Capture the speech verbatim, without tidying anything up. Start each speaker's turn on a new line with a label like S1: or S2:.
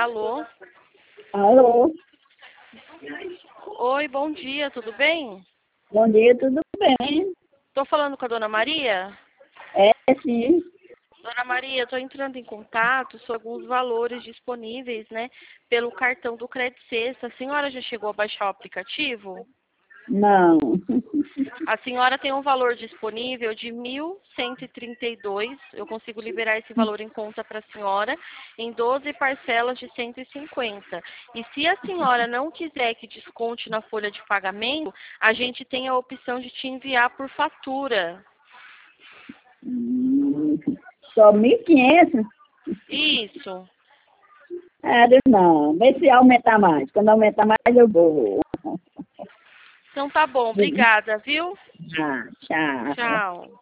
S1: Alô?
S2: Alô?
S1: Oi, bom dia, tudo bem?
S2: Bom dia, tudo bem?
S1: Estou falando com a dona Maria?
S2: É, sim.
S1: Dona Maria, estou entrando em contato sobre alguns valores disponíveis, né, pelo cartão do Credit Sexta. A senhora já chegou a baixar o aplicativo?
S2: Não.
S1: A senhora tem um valor disponível de mil cento e trinta e dois reais. Eu consigo liberar esse valor em conta para a senhora em doze parcelas de cento e cinquenta. E se a senhora não quiser que desconte na folha de pagamento, a gente tem a opção de te enviar por fatura.
S2: Hum, Só mil e quinhentos?
S1: Isso.
S2: É, não. Vê se aumentar mais. Quando aumentar mais, eu vou.
S1: Então tá bom, obrigada, viu?
S2: Ah, tchau.
S1: Tchau.